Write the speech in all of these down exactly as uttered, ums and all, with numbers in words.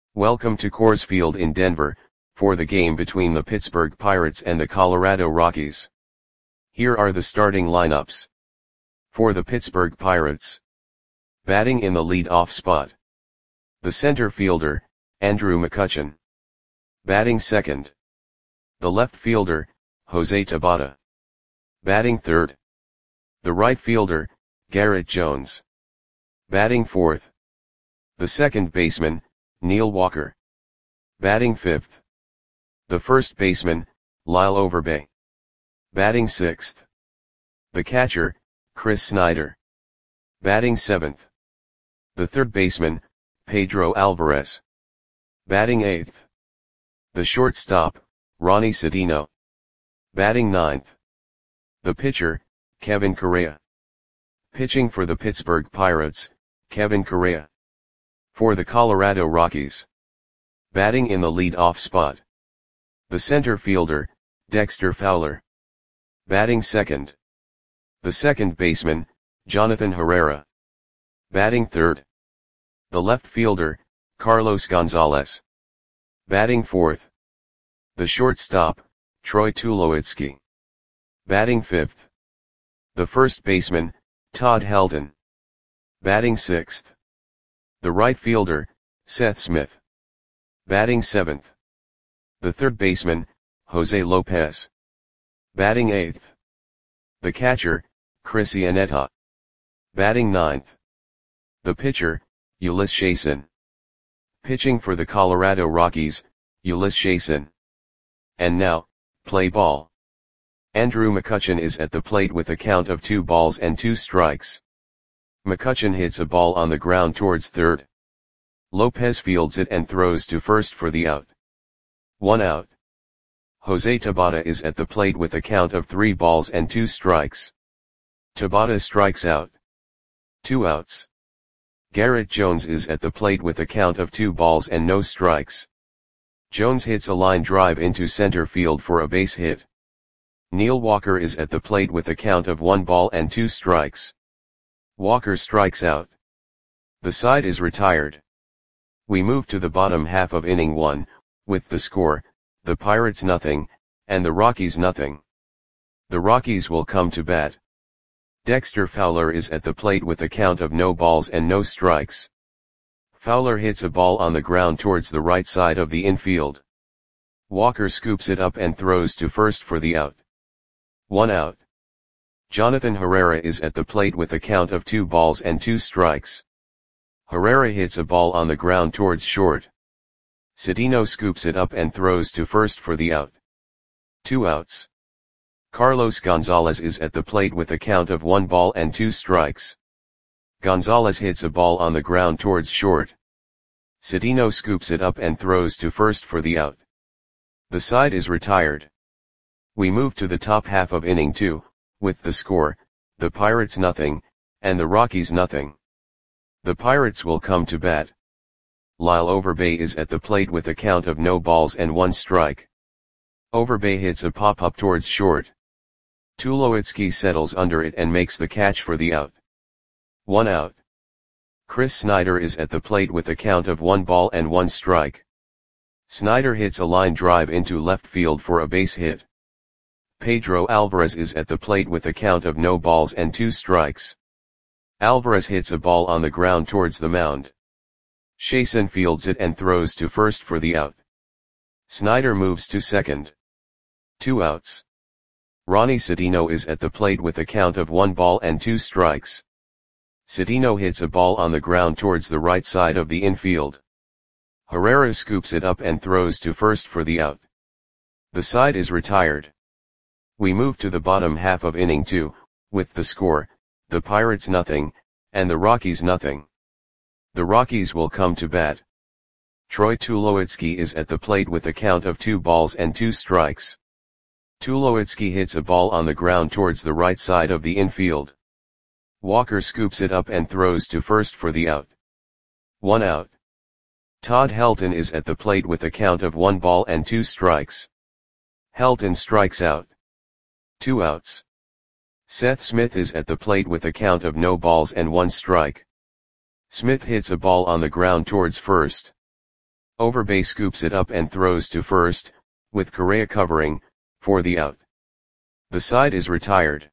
Welcome to Coors Field in Denver, for the game between the Pittsburgh Pirates and the Colorado Rockies. Here are the starting lineups. For the Pittsburgh Pirates. Batting in the lead-off spot. The center fielder, Andrew McCutchen. Batting second. The left fielder, Jose Tabata. Batting third. The right fielder, Garrett Jones. Batting fourth. The second baseman, Neil Walker. Batting fifth. The first baseman, Lyle Overbay. Batting sixth. The catcher, Chris Snyder. Batting seventh. The third baseman, Pedro Alvarez. Batting eighth. The shortstop, Ronnie Cedeno. Batting ninth. The pitcher, Kevin Correa. Pitching for the Pittsburgh Pirates, Kevin Correa. For the Colorado Rockies. Batting in the lead-off spot. The center fielder, Dexter Fowler. Batting second. The second baseman, Jonathan Herrera. Batting third. The left fielder, Carlos Gonzalez. Batting fourth. The shortstop, Troy Tulowitzki. Batting fifth. The first baseman, Todd Helton. Batting sixth. The right fielder, Seth Smith. Batting seventh. The third baseman, Jose Lopez. Batting eighth. The catcher, Chris Iannetta. Batting ninth. The pitcher, Ulyss Chasson. Pitching for the Colorado Rockies, Ulyss Chasson. And now, play ball. Andrew McCutchen is at the plate with a count of two balls and two strikes. McCutchen hits a ball on the ground towards third. Lopez fields it and throws to first for the out. One out. Jose Tabata is at the plate with a count of three balls and two strikes. Tabata strikes out. Two outs. Garrett Jones is at the plate with a count of two balls and no strikes. Jones hits a line drive into center field for a base hit. Neil Walker is at the plate with a count of one ball and two strikes. Walker strikes out. The side is retired. We move to the bottom half of inning one, with the score, the Pirates nothing, and the Rockies nothing. The Rockies will come to bat. Dexter Fowler is at the plate with a count of no balls and no strikes. Fowler hits a ball on the ground towards the right side of the infield. Walker scoops it up and throws to first for the out. One out. Jonathan Herrera is at the plate with a count of two balls and two strikes. Herrera hits a ball on the ground towards short. Cedeno scoops it up and throws to first for the out. Two outs. Carlos Gonzalez is at the plate with a count of one ball and two strikes. Gonzalez hits a ball on the ground towards short. Cedeno scoops it up and throws to first for the out. The side is retired. We move to the top half of inning two, with the score, the Pirates nothing, and the Rockies nothing. The Pirates will come to bat. Lyle Overbay is at the plate with a count of no balls and one strike. Overbay hits a pop-up towards short. Tulowitzki settles under it and makes the catch for the out. One out. Chris Snyder is at the plate with a count of one ball and one strike. Snyder hits a line drive into left field for a base hit. Pedro Alvarez is at the plate with a count of no balls and two strikes. Alvarez hits a ball on the ground towards the mound. Chasson fields it and throws to first for the out. Snyder moves to second. Two outs. Ronnie Cedeno is at the plate with a count of one ball and two strikes. Cedeno hits a ball on the ground towards the right side of the infield. Herrera scoops it up and throws to first for the out. The side is retired. We move to the bottom half of inning two, with the score, the Pirates nothing, and the Rockies nothing. The Rockies will come to bat. Troy Tulowitzki is at the plate with a count of two balls and two strikes. Tulowitzki hits a ball on the ground towards the right side of the infield. Walker scoops it up and throws to first for the out. One out. Todd Helton is at the plate with a count of one ball and two strikes. Helton strikes out. Two outs. Seth Smith is at the plate with a count of no balls and one strike. Smith hits a ball on the ground towards first. Overbay scoops it up and throws to first, with Correa covering, for the out. The side is retired.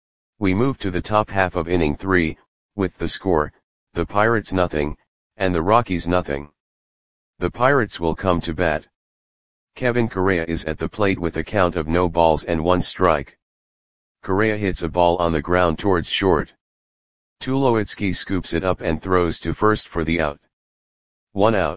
We move to the top half of inning three, with the score, the Pirates nothing, and the Rockies nothing. The Pirates will come to bat. Kevin Correa is at the plate with a count of no balls and one strike. Correa hits a ball on the ground towards short. Tulowitzki scoops it up and throws to first for the out. One out.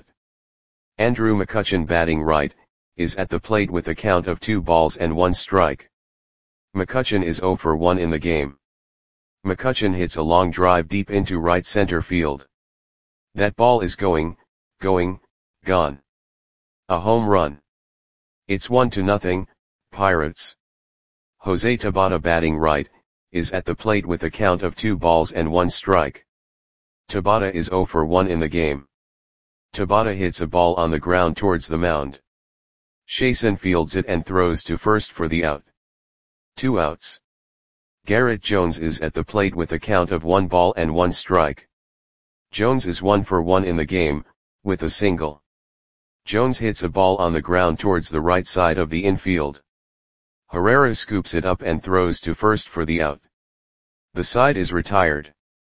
Andrew McCutchen, batting right, is at the plate with a count of two balls and one strike. McCutchen is oh for one in the game. McCutchen hits a long drive deep into right center field. That ball is going, going, gone. A home run. It's one to nothing, Pirates. Jose Tabata, batting right, is at the plate with a count of two balls and one strike. Tabata is oh for one in the game. Tabata hits a ball on the ground towards the mound. Chasen fields it and throws to first for the out. Two outs. Garrett Jones is at the plate with a count of one ball and one strike. Jones is one for one in the game, with a single. Jones hits a ball on the ground towards the right side of the infield. Herrera scoops it up and throws to first for the out. The side is retired.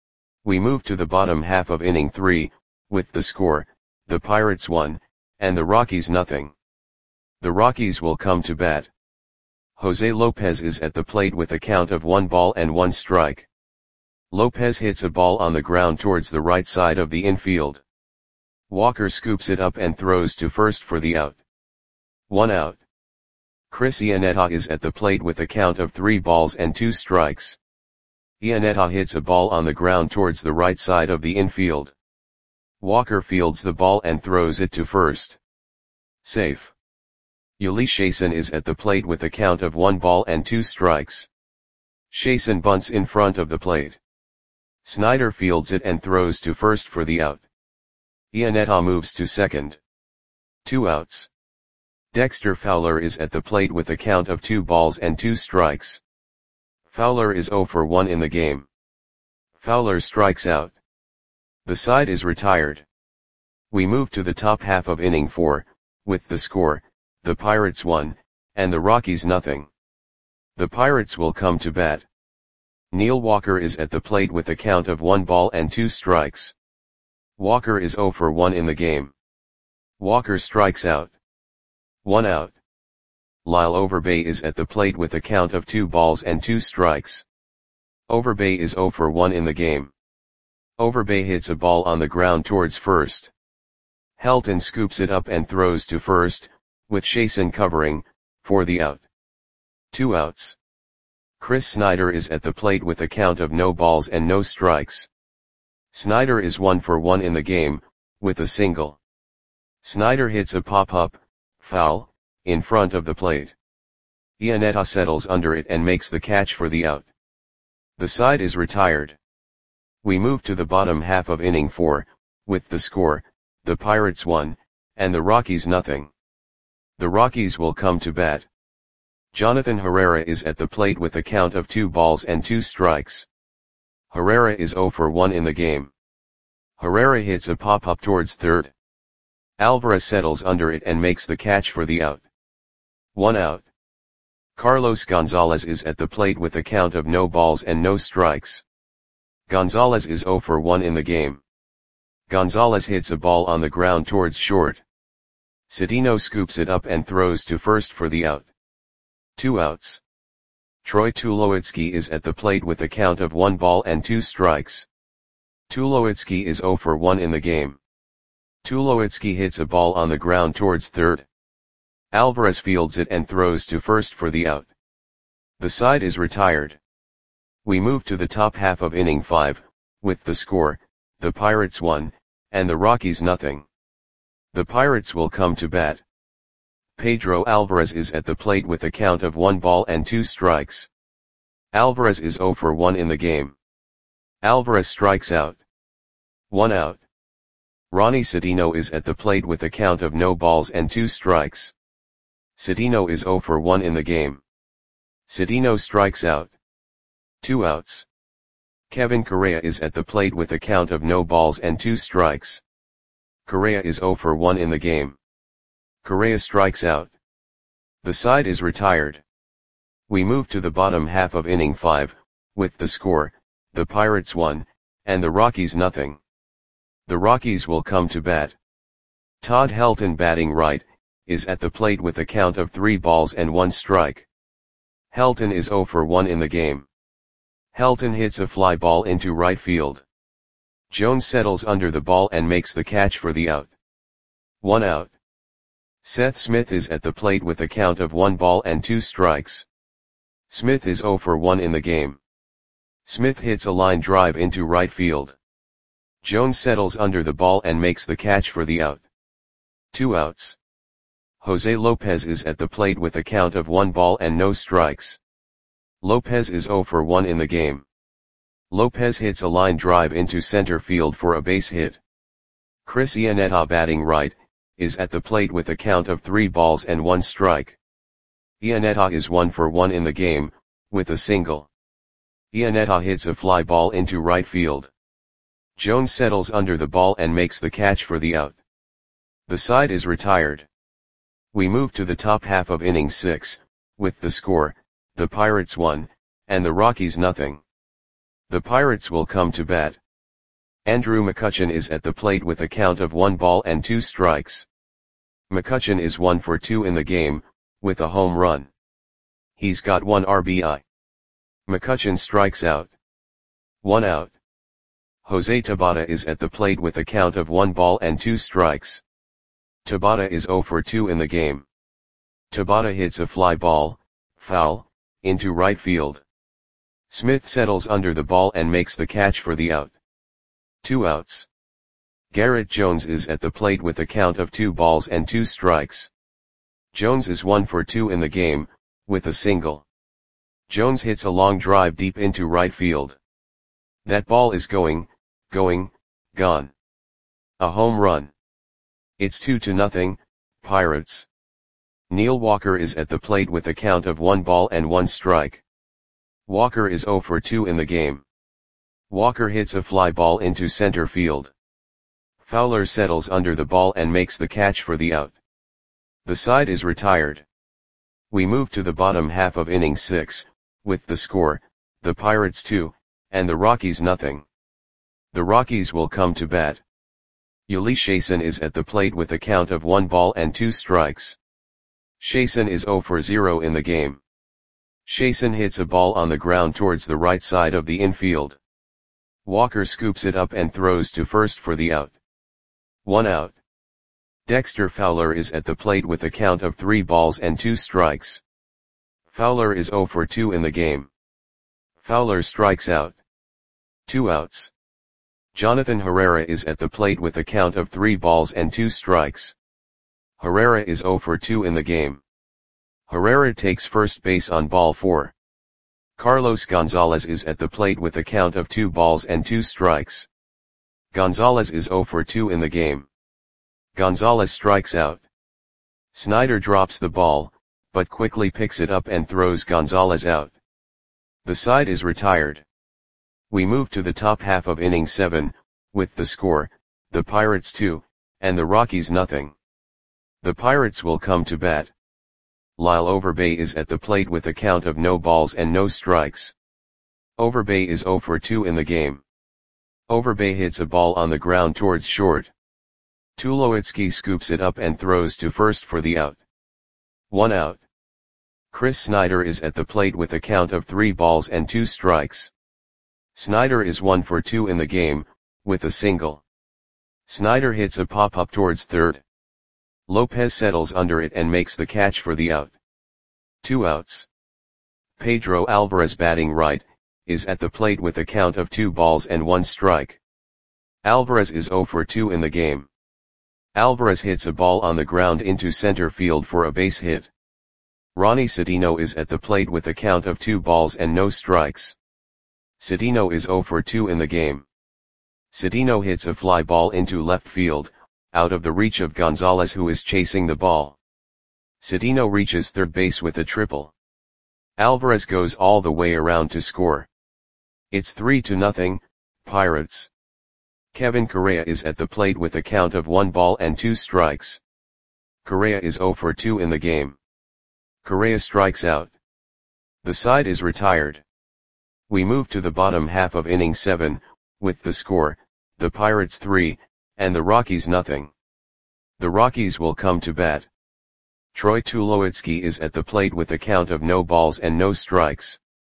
We move to the bottom half of inning three, with the score, the Pirates one, and the Rockies nothing. The Rockies will come to bat. Jose Lopez is at the plate with a count of one ball and one strike. Lopez hits a ball on the ground towards the right side of the infield. Walker scoops it up and throws to first for the out. One out. Chris Iannetta is at the plate with a count of three balls and two strikes. Iannetta hits a ball on the ground towards the right side of the infield. Walker fields the ball and throws it to first. Safe. Yuli Chasen is at the plate with a count of one ball and two strikes. Chasen bunts in front of the plate. Snyder fields it and throws to first for the out. Iannetta moves to second. Two outs. Dexter Fowler is at the plate with a count of two balls and two strikes. Fowler is oh for one in the game. Fowler strikes out. The side is retired. We move to the top half of inning four, with the score, the Pirates one, and the Rockies nothing. The Pirates will come to bat. Neil Walker is at the plate with a count of one ball and two strikes. Walker is oh for one in the game. Walker strikes out. One out. Lyle Overbay is at the plate with a count of two balls and two strikes. Overbay is oh for one in the game. Overbay hits a ball on the ground towards first. Helton scoops it up and throws to first, with Chasen covering, for the out. Two outs. Chris Snyder is at the plate with a count of no balls and no strikes. Snyder is one for one in the game, with a single. Snyder hits a pop-up, foul, in front of the plate. Iannetta settles under it and makes the catch for the out. The side is retired. We move to the bottom half of inning four, with the score, the Pirates one, and the Rockies nothing. The Rockies will come to bat. Jonathan Herrera is at the plate with a count of two balls and two strikes. Herrera is oh for one in the game. Herrera hits a pop-up towards third. Alvarez settles under it and makes the catch for the out. One out. Carlos Gonzalez is at the plate with a count of no balls and no strikes. Gonzalez is oh for one in the game. Gonzalez hits a ball on the ground towards short. Cedeno scoops it up and throws to first for the out. Two outs. Troy Tulowitzki is at the plate with a count of one ball and two strikes. Tulowitzki is oh for one in the game. Tulowitzki hits a ball on the ground towards third. Alvarez fields it and throws to first for the out. The side is retired. We move to the top half of inning five, with the score, the Pirates one, and the Rockies nothing. The Pirates will come to bat. Pedro Alvarez is at the plate with a count of one ball and two strikes. Alvarez is oh for one in the game. Alvarez strikes out. One out. Ronnie Cedeno is at the plate with a count of no balls and two strikes. Cedeno is oh for one in the game. Cedeno strikes out. Two outs. Kevin Correa is at the plate with a count of no balls and two strikes. Correa is zero for one in the game. Correa strikes out. The side is retired. We move to the bottom half of inning five, with the score, the Pirates one, and the Rockies nothing. The Rockies will come to bat. Todd Helton, batting right, is at the plate with a count of three balls and one strike. Helton is zero for one in the game. Helton hits a fly ball into right field. Jones settles under the ball and makes the catch for the out. One out. Seth Smith is at the plate with a count of one ball and two strikes. Smith is zero for one in the game. Smith hits a line drive into right field. Jones settles under the ball and makes the catch for the out. Two outs. Jose Lopez is at the plate with a count of one ball and no strikes. Lopez is zero for one in the game. Lopez hits a line drive into center field for a base hit. Chris Iannetta, batting right, is at the plate with a count of three balls and one strike. Iannetta is one for one in the game, with a single. Iannetta hits a fly ball into right field. Jones settles under the ball and makes the catch for the out. The side is retired. We move to the top half of inning six, with the score, the Pirates one, and the Rockies nothing. The Pirates will come to bat. Andrew McCutchen is at the plate with a count of one ball and two strikes. McCutchen is one for two in the game, with a home run. He's got one R B I. McCutchen strikes out. One out. Jose Tabata is at the plate with a count of one ball and two strikes. Tabata is zero for two in the game. Tabata hits a fly ball, foul, into right field. Smith settles under the ball and makes the catch for the out. Two outs. Garrett Jones is at the plate with a count of two balls and two strikes. Jones is one for two in the game, with a single. Jones hits a long drive deep into right field. That ball is going, going, gone. A home run. It's two to nothing, Pirates. Neil Walker is at the plate with a count of one ball and one strike. Walker is zero for two in the game. Walker hits a fly ball into center field. Fowler settles under the ball and makes the catch for the out. The side is retired. We move to the bottom half of inning six, with the score, the Pirates two, and the Rockies nothing. The Rockies will come to bat. Yuli Chason is at the plate with a count of one ball and two strikes. Chason is zero for zero in the game. Chason hits a ball on the ground towards the right side of the infield. Walker scoops it up and throws to first for the out. One out. Dexter Fowler is at the plate with a count of three balls and two strikes. Fowler is zero for two in the game. Fowler strikes out. Two outs. Jonathan Herrera is at the plate with a count of three balls and two strikes. Herrera is zero for two in the game. Herrera takes first base on ball four. Carlos Gonzalez is at the plate with a count of two balls and two strikes. Gonzalez is zero for two in the game. Gonzalez strikes out. Snyder drops the ball, but quickly picks it up and throws Gonzalez out. The side is retired. We move to the top half of inning seven, with the score, the Pirates two, and the Rockies nothing. The Pirates will come to bat. Lyle Overbay is at the plate with a count of no balls and no strikes. Overbay is zero for two in the game. Overbay hits a ball on the ground towards short. Tulowitzki scoops it up and throws to first for the out. One out. Chris Snyder is at the plate with a count of three balls and two strikes. Snyder is one for two in the game, with a single. Snyder hits a pop-up towards third. Lopez settles under it and makes the catch for the out. Two outs. Pedro Alvarez, batting right, is at the plate with a count of two balls and one strike. Alvarez is zero for two in the game. Alvarez hits a ball on the ground into center field for a base hit. Ronnie Cedeno is at the plate with a count of two balls and no strikes. Cedeno is zero for two in the game. Cedeno hits a fly ball into left field, out of the reach of Gonzalez, who is chasing the ball. Cedeno reaches third base with a triple. Alvarez goes all the way around to score. It's three to nothing, Pirates. Kevin Correa is at the plate with a count of one ball and two strikes. Correa is zero for two in the game. Correa strikes out. The side is retired. We move to the bottom half of inning seven, with the score, the Pirates three, and the Rockies nothing. The Rockies will come to bat. Troy Tulowitzki is at the plate with a count of no balls and no strikes.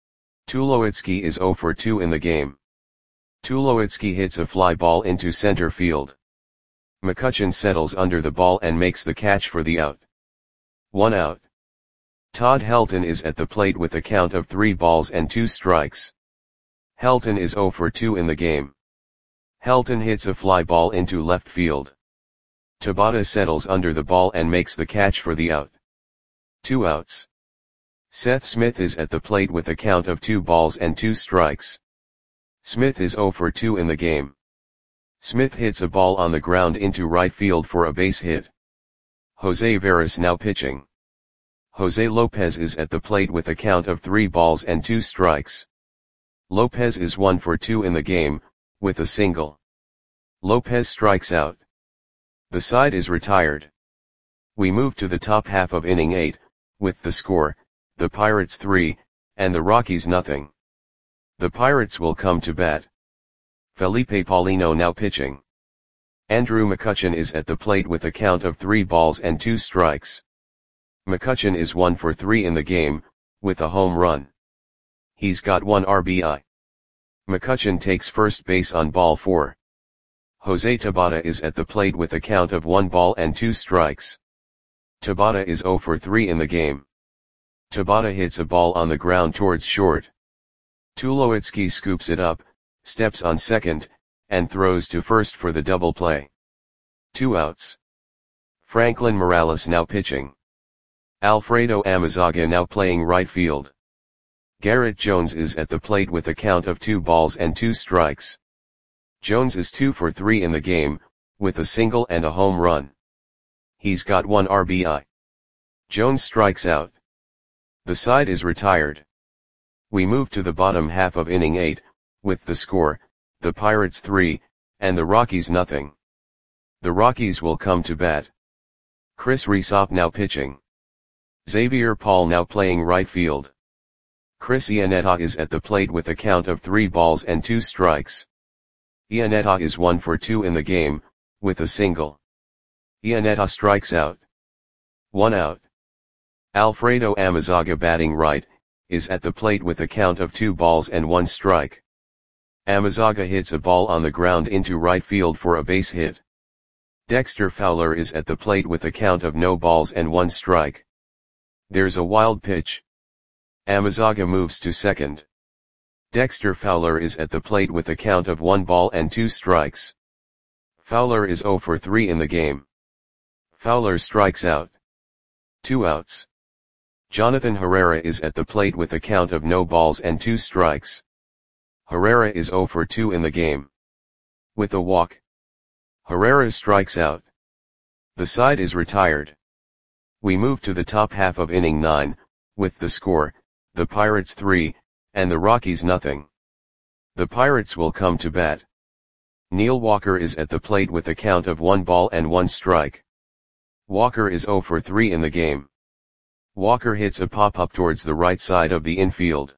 Tulowitzki is zero for two in the game. Tulowitzki hits a fly ball into center field. McCutchen settles under the ball and makes the catch for the out. One out. Todd Helton is at the plate with a count of three balls and two strikes. Helton is zero for two in the game. Helton hits a fly ball into left field. Tabata settles under the ball and makes the catch for the out. Two outs. Seth Smith is at the plate with a count of two balls and two strikes. Smith is zero for two in the game. Smith hits a ball on the ground into right field for a base hit. Jose Veras now pitching. Jose Lopez is at the plate with a count of three balls and two strikes. Lopez is one for two in the game, with a single. Lopez strikes out. The side is retired. We move to the top half of inning eight, with the score, the Pirates three, and the Rockies nothing. The Pirates will come to bat. Felipe Paulino now pitching. Andrew McCutchen is at the plate with a count of three balls and two strikes. McCutchen is one for three in the game, with a home run. He's got one R B I. McCutchen takes first base on ball four. Jose Tabata is at the plate with a count of one ball and two strikes. Tabata is zero for three in the game. Tabata hits a ball on the ground towards short. Tulowitzki scoops it up, steps on second, and throws to first for the double play. Two outs. Franklin Morales now pitching. Alfredo Amezaga now playing right field. Garrett Jones is at the plate with a count of two balls and two strikes. Jones is two for three in the game, with a single and a home run. He's got one R B I. Jones strikes out. The side is retired. We move to the bottom half of inning eight, with the score, the Pirates three, and the Rockies nothing. The Rockies will come to bat. Chris Resop now pitching. Xavier Paul now playing right field. Chris Iannetta is at the plate with a count of three balls and two strikes. Iannetta is one for two in the game, with a single. Iannetta strikes out. One out. Alfredo Amezaga batting right, is at the plate with a count of two balls and one strike. Amezaga hits a ball on the ground into right field for a base hit. Dexter Fowler is at the plate with a count of no balls and one strike. There's a wild pitch. Amezaga moves to second. Dexter Fowler is at the plate with a count of one ball and two strikes. Fowler is zero for three in the game. Fowler strikes out. Two outs. Jonathan Herrera is at the plate with a count of no balls and two strikes. Herrera is zero for two in the game. With a walk. Herrera strikes out. The side is retired. We move to the top half of inning nine, with the score, the Pirates three, and the Rockies nothing. The Pirates will come to bat. Neil Walker is at the plate with a count of one ball and one strike. Walker is zero for three in the game. Walker hits a pop-up towards the right side of the infield.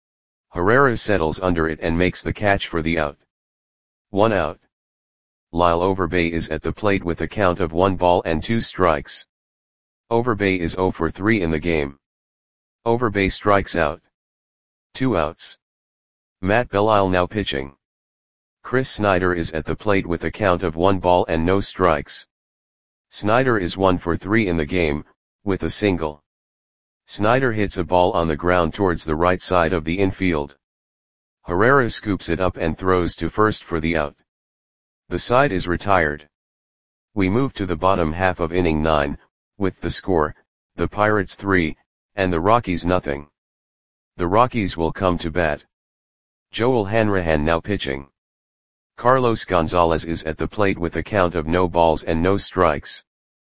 Herrera settles under it and makes the catch for the out. One out. Lyle Overbay is at the plate with a count of one ball and two strikes. Overbay is zero for three in the game. Overbay strikes out. Two outs. Matt Belisle now pitching. Chris Snyder is at the plate with a count of one ball and no strikes. Snyder is one for three in the game, with a single. Snyder hits a ball on the ground towards the right side of the infield. Herrera scoops it up and throws to first for the out. The side is retired. We move to the bottom half of inning nine, with the score, the Pirates three, and the Rockies nothing. The Rockies will come to bat. Joel Hanrahan now pitching. Carlos Gonzalez is at the plate with a count of no balls and no strikes.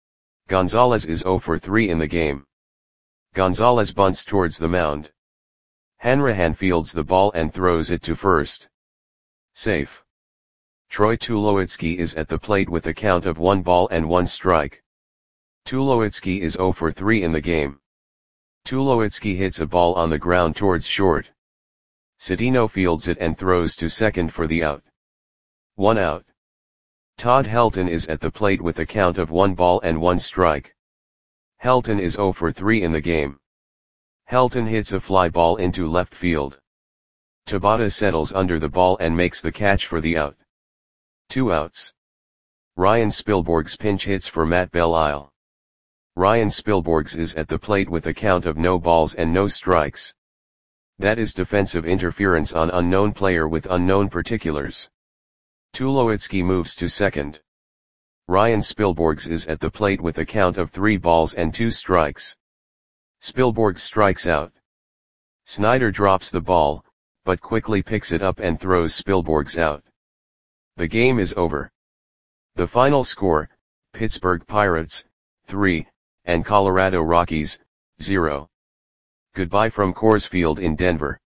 Gonzalez is zero for three in the game. Gonzalez bunts towards the mound. Hanrahan fields the ball and throws it to first. Safe. Troy Tulowitzki is at the plate with a count of one ball and one strike. Tulowitzki is zero for three in the game. Tulowitzki hits a ball on the ground towards short. Citino fields it and throws to second for the out. One out. Todd Helton is at the plate with a count of one ball and one strike. Helton is zero for three in the game. Helton hits a fly ball into left field. Tabata settles under the ball and makes the catch for the out. Two outs. Ryan Spilborghs pinch hits for Matt Belisle. Ryan Spilborghs is at the plate with a count of no balls and no strikes. That is defensive interference on unknown player with unknown particulars. Tulowitzki moves to second. Ryan Spilborghs is at the plate with a count of three balls and two strikes. Spilborghs strikes out. Snyder drops the ball, but quickly picks it up and throws Spilborghs out. The game is over. The final score, Pittsburgh Pirates, three, and Colorado Rockies, zero. Goodbye from Coors Field in Denver.